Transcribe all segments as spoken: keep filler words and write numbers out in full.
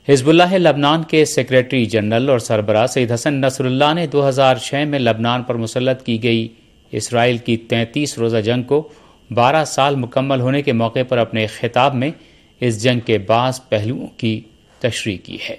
حزب اللہ لبنان کے سیکریٹری جنرل اور سربراہ سید حسن نصر اللہ نے دو ہزار چھ میں لبنان پر مسلط کی گئی اسرائیل کی تینتیس روزہ جنگ کو بارہ سال مکمل ہونے کے موقع پر اپنے خطاب میں اس جنگ کے بعض پہلوؤں کی تشریح کی ہے۔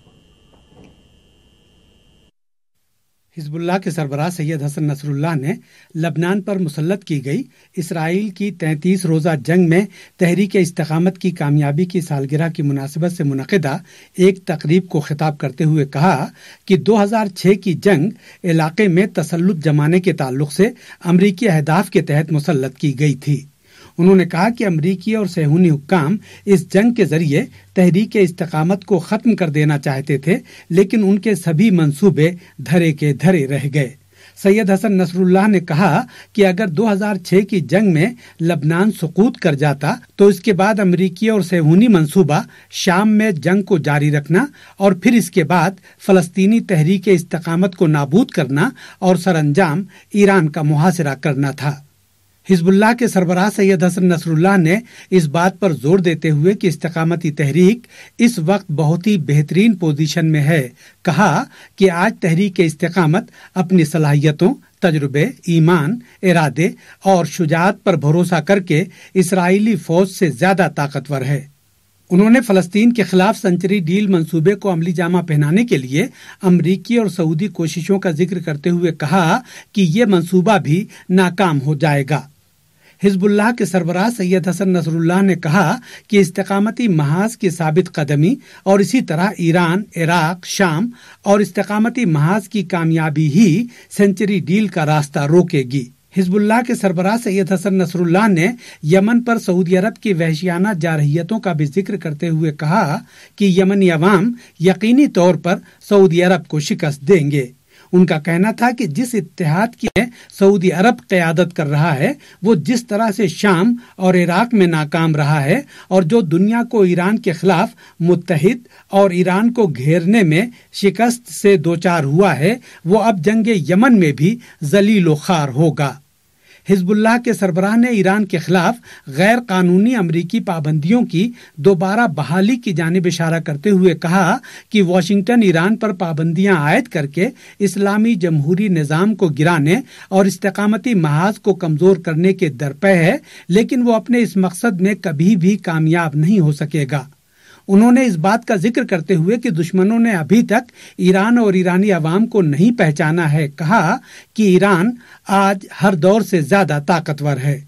حزب اللہ کے سربراہ سید حسن نصر اللہ نے لبنان پر مسلط کی گئی اسرائیل کی تینتیس روزہ جنگ میں تحریک استقامت کی کامیابی کی سالگرہ کی مناسبت سے منعقدہ ایک تقریب کو خطاب کرتے ہوئے کہا کہ دو ہزار چھ کی جنگ علاقے میں تسلط جمانے کے تعلق سے امریکی اہداف کے تحت مسلط کی گئی تھی۔ انہوں نے کہا کہ امریکی اور صہیونی حکام اس جنگ کے ذریعے تحریک استقامت کو ختم کر دینا چاہتے تھے، لیکن ان کے سبھی منصوبے دھرے کے دھرے رہ گئے۔ سید حسن نصر اللہ نے کہا کہ اگر دو ہزار چھ کی جنگ میں لبنان سقوط کر جاتا تو اس کے بعد امریکی اور صہیونی منصوبہ شام میں جنگ کو جاری رکھنا اور پھر اس کے بعد فلسطینی تحریک استقامت کو نابود کرنا اور سر انجام ایران کا محاصرہ کرنا تھا۔ حزب اللہ کے سربراہ سید حسن نصر اللہ نے اس بات پر زور دیتے ہوئے کہ استقامتی تحریک اس وقت بہت ہی بہترین پوزیشن میں ہے، کہا کہ آج تحریک استقامت اپنی صلاحیتوں، تجربے، ایمان، ارادے اور شجاعت پر بھروسہ کر کے اسرائیلی فوج سے زیادہ طاقتور ہے۔ انہوں نے فلسطین کے خلاف سنچری ڈیل منصوبے کو عملی جامہ پہنانے کے لیے امریکی اور سعودی کوششوں کا ذکر کرتے ہوئے کہا کہ یہ منصوبہ بھی ناکام ہو جائے گا۔ حزب اللہ کے سربراہ سید حسن نصر اللہ نے کہا کہ استقامتی محاذ کی ثابت قدمی اور اسی طرح ایران، عراق، شام اور استقامتی محاذ کی کامیابی ہی سنچری ڈیل کا راستہ روکے گی۔ حزب اللہ کے سربراہ سید حسن نصر اللہ نے یمن پر سعودی عرب کی وحشیانہ جارحیتوں کا بھی ذکر کرتے ہوئے کہا کہ یمنی عوام یقینی طور پر سعودی عرب کو شکست دیں گے۔ ان کا کہنا تھا کہ جس اتحاد کی سعودی عرب قیادت کر رہا ہے وہ جس طرح سے شام اور عراق میں ناکام رہا ہے اور جو دنیا کو ایران کے خلاف متحد اور ایران کو گھیرنے میں شکست سے دوچار ہوا ہے، وہ اب جنگ یمن میں بھی ذلیل و خوار ہوگا۔ حزب اللہ کے سربراہ نے ایران کے خلاف غیر قانونی امریکی پابندیوں کی دوبارہ بحالی کی جانب اشارہ کرتے ہوئے کہا کہ واشنگٹن ایران پر پابندیاں عائد کر کے اسلامی جمہوری نظام کو گرانے اور استقامتی محاذ کو کمزور کرنے کے درپے ہے، لیکن وہ اپنے اس مقصد میں کبھی بھی کامیاب نہیں ہو سکے گا۔ انہوں نے اس بات کا ذکر کرتے ہوئے کہ دشمنوں نے ابھی تک ایران اور ایرانی عوام کو نہیں پہچانا ہے، کہا کہ ایران آج ہر دور سے زیادہ طاقتور ہے۔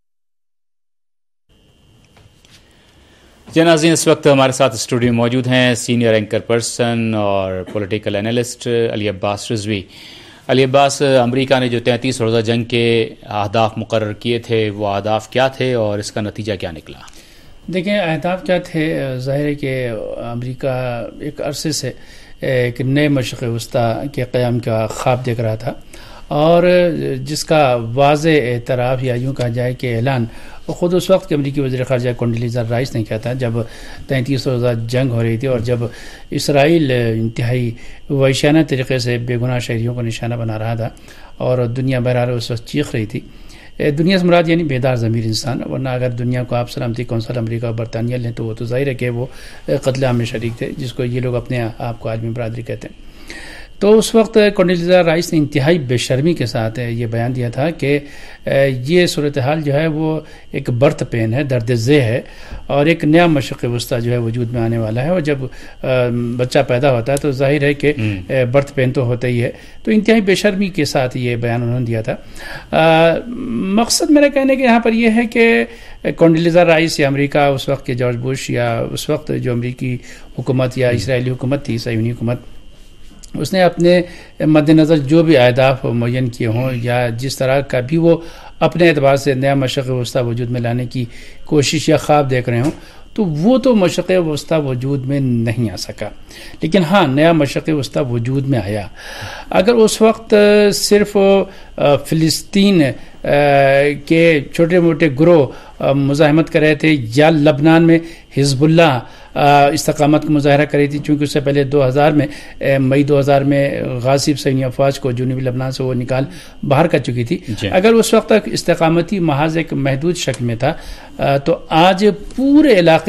جی ناظرین، اس وقت ہمارے ساتھ اسٹوڈیو موجود ہیں سینئر اینکر پرسن اور پولیٹیکل اینالسٹ علی عباس رضوی۔ علی عباس، امریکہ نے جو تینتیس روزہ جنگ کے اہداف مقرر کیے تھے وہ اہداف کیا تھے اور اس کا نتیجہ کیا نکلا؟ دیکھیں، اہداف کیا تھے؟ ظاہر ہے کہ امریکہ ایک عرصے سے ایک نئے مشرق وسطی کے قیام کا خواب دیکھ رہا تھا، اور جس کا واضح اعتراف یا یوں کہا جائے کہ اعلان خود اس وقت کے امریکی وزیر خارجہ کنڈولیزا رائس نے کیا تھا جب تینتیس روزہ جنگ ہو رہی تھی اور جب اسرائیل انتہائی وحشیانہ طریقے سے بے گناہ شہریوں کو نشانہ بنا رہا تھا اور دنیا بہرحال اس وقت چیخ رہی تھی۔ دنیا سے مراد یعنی بیدار ضمیر انسان، ورنہ اگر دنیا کو آپ سلامتی کونسل امریکہ اور برطانیہ لیں تو وہ تو ظاہر ہے کہ وہ قتل عام میں شریک تھے، جس کو یہ لوگ اپنے آپ کو عالمی برادری کہتے ہیں۔ تو اس وقت کنڈولیزا رائس نے انتہائی بے شرمی کے ساتھ یہ بیان دیا تھا کہ یہ صورتحال جو ہے وہ ایک برتھ پین ہے، درد ذیل ہے، اور ایک نیا مشرق وسطی جو ہے وجود میں آنے والا ہے، اور جب بچہ پیدا ہوتا ہے تو ظاہر ہے کہ برتھ پین تو ہوتا ہی ہے۔ تو انتہائی بے شرمی کے ساتھ یہ بیان انہوں نے دیا تھا۔ مقصد میرا کہنے کہ یہاں پر یہ ہے کہ کنڈولیزا رائس یا امریکہ اس وقت کے جارج بش یا اس وقت جو امریکی حکومت یا اسرائیلی حکومت تھی، صہیونی حکومت، اس نے اپنے مد نظر جو بھی اہداف معین کیے ہوں یا جس طرح کا بھی وہ اپنے اعتبار سے نیا مشرق وسطی وجود میں لانے کی کوشش یا خواب دیکھ رہے ہوں، تو وہ تو مشرق وسطی وجود میں نہیں آ سکا، لیکن ہاں نیا مشرق وسطی وجود میں آیا۔ اگر اس وقت صرف فلسطین کے چھوٹے موٹے گروہ مزاحمت کر رہے تھے یا لبنان میں حزب اللہ استقامت کا مظاہرہ کری تھی، چونکہ اس سے پہلے دو ہزار میں مئی دو ہزار میں غاصب صہیونی افواج کو جنوبی لبنان سے وہ نکال باہر کر چکی تھی، اگر اس وقت تک استقامتی محاذ ایک محدود شکل میں تھا تو آج پورے علاقے میں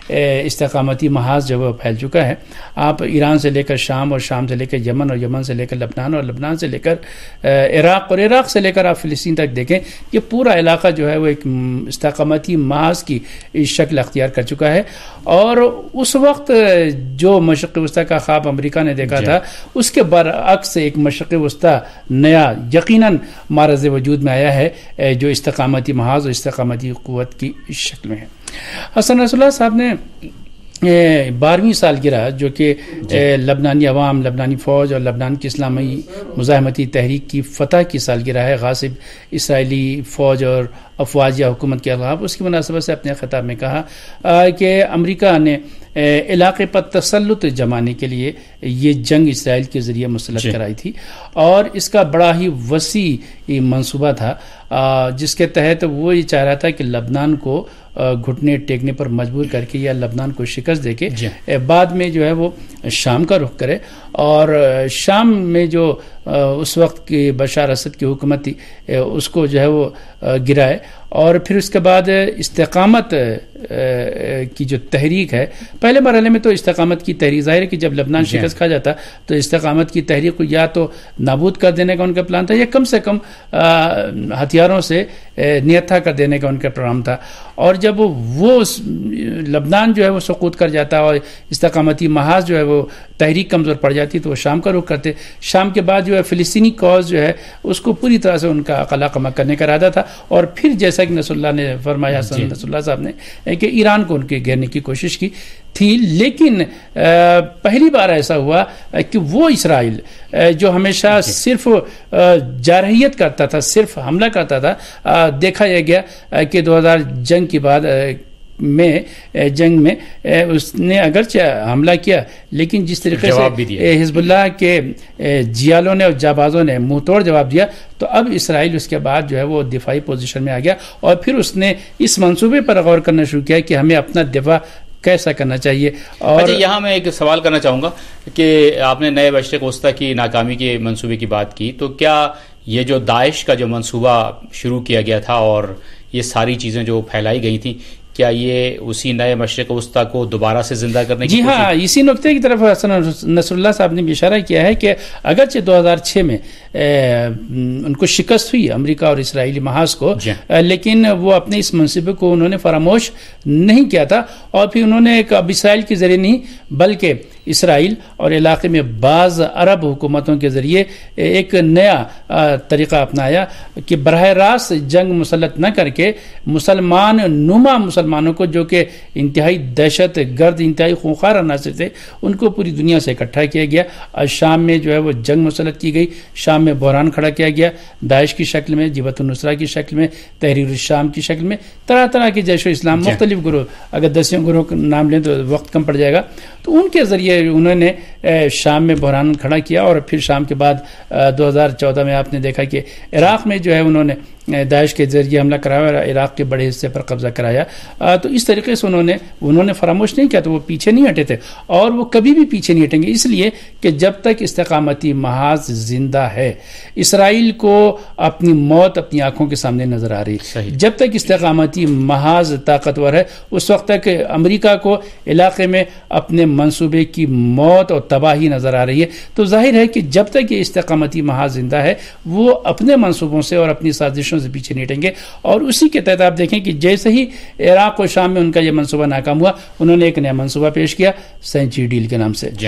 استقامتی محاذ جو وہ پھیل چکا ہے. آپ ایران سے لے کر شام اور شام سے لے کر یمن اور یمن سے لے کر لبنان اور لبنان سے لے کر عراق اور عراق سے لے کر آپ فلسطین تک دیکھیں، یہ پورا علاقہ جو ہے وہ ایک استقامتی محاذ کی شکل اختیار کر چکا ہے. اور اس وقت جو مشرق وسطیٰ کا خواب امریکہ نے دیکھا تھا اس کے برعکس ایک مشرق وسطیٰ نیا یقیناً معرض وجود میں آیا ہے جو استقامتی محاذ اور استقامتی قوت کی شکل میں ہے. حسن نصر اللہ صاحب نے بارہویں سالگرہ جو کہ لبنانی عوام، لبنانی فوج اور لبنان کی اسلامی مزاحمتی تحریک کی فتح کی سالگرہ ہے غاصب اسرائیلی فوج اور افواج یا حکومت کے خلاف، اس کی مناسبت سے اپنے خطاب میں کہا کہ امریکہ نے علاقے پر تسلط جمانے کے لیے یہ جنگ اسرائیل کے ذریعے مسلط کرائی تھی، اور اس کا بڑا ہی وسیع منصوبہ تھا جس کے تحت وہ یہ چاہ رہا تھا کہ لبنان کو گھٹنے ٹیکنے پر مجبور کر کے یا لبنان کو شکست دے کے بعد میں جو ہے وہ شام کا رخ کرے، اور شام میں جو اس وقت کی بشار اسد کی حکومت تھی اس کو جو ہے وہ گرائے، اور پھر اس کے بعد استقامت کی جو تحریک ہے، پہلے مرحلے میں تو استقامت کی تحریک ظاہر ہے کہ جب لبنان شکست کھا جاتا تو استقامت کی تحریک کو یا تو نابود کر دینے کا ان کا پلان تھا یا کم سے کم ہتھیاروں سے نیتھا کر دینے کا ان کا پروگرام تھا. اور جب وہ لبنان جو ہے وہ سقوط کر جاتا اور استقامتی محاذ جو ہے وہ تحریک کمزور پڑ جاتی تو وہ شام کا رخ کرتے. شام کے بعد جو ہے فلسطینی کاز جو ہے اس کو پوری طرح سے ان کا قلع قمع کرنے کا ارادہ تھا، اور پھر جیسا کہ نصر اللہ نے فرمایا، حسن نصر اللہ صاحب نے، کہ ایران کو ان کے گھیرنے کی کوشش کی تھی. لیکن پہلی بار ایسا ہوا کہ وہ اسرائیل جو ہمیشہ صرف جارحیت کرتا تھا، صرف حملہ کرتا تھا، دیکھا یہ گیا کہ دو ہزار جنگ کے بعد میں جنگ میں اس نے اگرچہ حملہ کیا لیکن جس طریقے سے حزب اللہ کے جیالوں نے اور جابازوں نے منہ توڑ جواب دیا، تو اب اسرائیل اس کے بعد جو ہے وہ دفاعی پوزیشن میں آ گیا، اور پھر اس نے اس منصوبے پر غور کرنا شروع کیا کہ ہمیں اپنا دفاع کیسا کرنا چاہیے. اور اچھا، یہاں میں ایک سوال کرنا چاہوں گا کہ آپ نے نئے مشرق وسطیٰ کی ناکامی کے منصوبے کی بات کی، تو کیا یہ جو داعش کا جو منصوبہ شروع کیا گیا تھا اور یہ ساری چیزیں جو پھیلائی گئی تھیں، کیا یہ اسی نئے مشرق وسطیٰ کو دوبارہ سے زندہ کرنے کی؟ جی ہاں، اسی نقطے کی طرف حسن نصر اللہ صاحب نے بھی اشارہ کیا ہے کہ اگرچہ دو ہزار چھ میں ان کو شکست ہوئی امریکہ اور اسرائیلی محاذ کو، لیکن وہ اپنے اس منصوبے کو انہوں نے فراموش نہیں کیا تھا، اور پھر انہوں نے اب اسرائیل کے ذریعے نہیں بلکہ اسرائیل اور علاقے میں بعض عرب حکومتوں کے ذریعے ایک نیا طریقہ اپنایا کہ براہ راست جنگ مسلط نہ کر کے مسلمان نما مسلمانوں کو، جو کہ انتہائی دہشت گرد انتہائی خونخوار عناصر تھے، ان کو پوری دنیا سے اکٹھا کیا گیا. اور شام میں جو ہے وہ جنگ مسلط کی گئی، شام میں بحران کھڑا کیا گیا، داعش کی شکل میں، جبہت النصرہ کی شکل میں، تحریر الشام کی شکل میں، طرح طرح کے جیش و اسلام مختلف گروہ، اگر دسیوں گروہ کا نام لیں تو وقت کم پڑ جائے گا، تو ان کے ذریعے انہوں نے شام میں بحران کھڑا کیا. اور پھر شام کے بعد دو ہزار چودہ میں آپ نے دیکھا کہ عراق میں جو ہے انہوں نے داعش کے ذریعے حملہ کرایا اور عراق کے بڑے حصے پر قبضہ کرایا. تو اس طریقے سے انہوں نے انہوں نے فراموش نہیں کیا، تو وہ پیچھے نہیں ہٹے تھے، اور وہ کبھی بھی پیچھے نہیں ہٹیں گے، اس لیے کہ جب تک استقامتی محاذ زندہ ہے اسرائیل کو اپنی موت اپنی آنکھوں کے سامنے نظر آ رہی ہے. جب تک استقامتی محاذ طاقتور ہے اس وقت تک امریکہ کو علاقے میں اپنے منصوبے کی موت اور تباہی نظر آ رہی ہے. تو ظاہر ہے کہ جب تک یہ استقامتی محاذ زندہ ہے وہ اپنے منصوبوں سے اور اپنی سازشوں سے پیچھے نہیں ہٹیں گے. اور اسی کے تحت آپ دیکھیں کہ جیسے ہی عراق و شام میں ان کا یہ منصوبہ ناکام ہوا، انہوں نے ایک نیا منصوبہ پیش کیا سینچری ڈیل کے نام سے. جی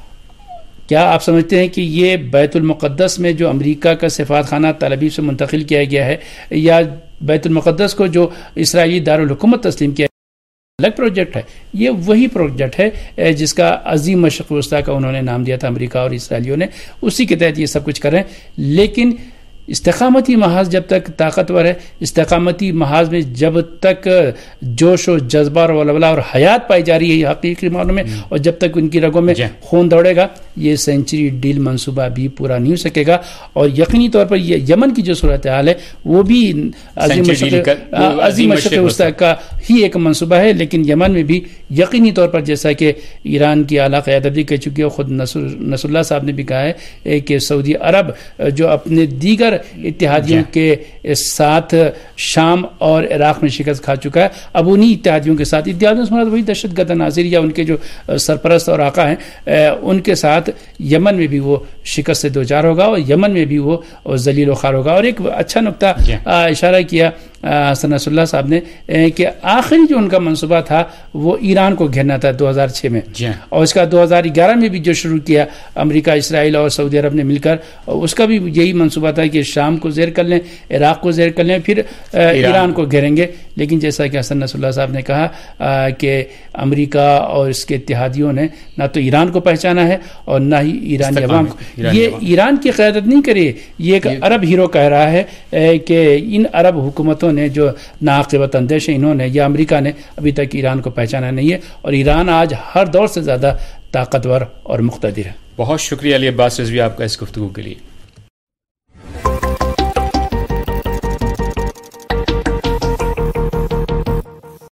کیا آپ سمجھتے ہیں کہ یہ بیت المقدس میں جو امریکہ کا سفارت خانہ تل ابیب سے منتقل کیا گیا ہے، یا بیت المقدس کو جو اسرائیلی دارالحکومت تسلیم کیا الگ پروجیکٹ ہے؟ یہ وہی پروجیکٹ ہے جس کا عظیم مشرق وسطیٰ کا انہوں نے نام دیا تھا امریکہ اور اسرائیلیوں نے، اسی کے تحت یہ سب کچھ کر رہے ہیں. لیکن استقامتی محاذ جب تک طاقتور ہے، استقامتی محاذ میں جب تک جوش و جذبہ اور ولولہ اور حیات پائی جا رہی ہے حقیقی معنوں میں، اور جب تک ان کی رگوں میں خون دوڑے گا، یہ سینچری ڈیل منصوبہ بھی پورا نہیں ہو سکے گا. اور یقینی طور پر یہ یمن کی جو صورتحال ہے وہ بھی عظیم مشرق عظیم مشرق وسطیٰ کا ہی ایک منصوبہ ہے. لیکن یمن میں بھی یقینی طور پر جیسا کہ ایران کی اعلیٰ قیادت بھی کہہ چکی ہے، خود نصر اللہ صاحب نے بھی کہا ہے کہ سعودی عرب جو اپنے دیگر دیگر اتحادیوں کے ساتھ شام اور عراق میں شکست کھا چکا ہے. اب انہی اتحادیوں کے ساتھ اتحادیوں سے مراد وہی دہشت گرد ناظر یا ان کے جو سرپرست اور آقا ہیں ان کے ساتھ یمن میں بھی وہ شکست سے دوچار ہوگا اور یمن میں بھی وہ ذلیل و خوار ہوگا. اور ایک اچھا نقطہ اشارہ کیا حسن نصر اللہ صاحب نے کہ آخری جو ان کا منصوبہ تھا وہ ایران کو گھیرنا تھا دو ہزار چھ میں, اور اس کا دو ہزار گیارہ میں بھی جو شروع کیا امریکہ, اسرائیل اور سعودی عرب نے مل کر, اس کا بھی یہی منصوبہ تھا کہ شام کو زیر کر لیں, عراق کو زیر کر لیں, پھر ایران کو گھیریں گے. لیکن جیسا کہ حسن نصر اللہ صاحب نے کہا کہ امریکہ اور اس کے اتحادیوں نے نہ تو ایران کو پہچانا ہے اور نہ ہی ایرانی عوام کو. یہ ایران کی قیادت نہیں کری, یہ ایک عرب ہیرو کہہ رہا ہے کہ ان عرب حکومتوں نے جو ناعاقبت اندیش ہیں انہوں نے یا امریکہ نے ابھی تک ایران کو پہچانا نہیں ہے, اور ایران آج ہر دور سے زیادہ طاقتور اور مقتدر ہے. بہت شکریہ علی عباس رضوی آپ کا اس گفتگو کے لیے.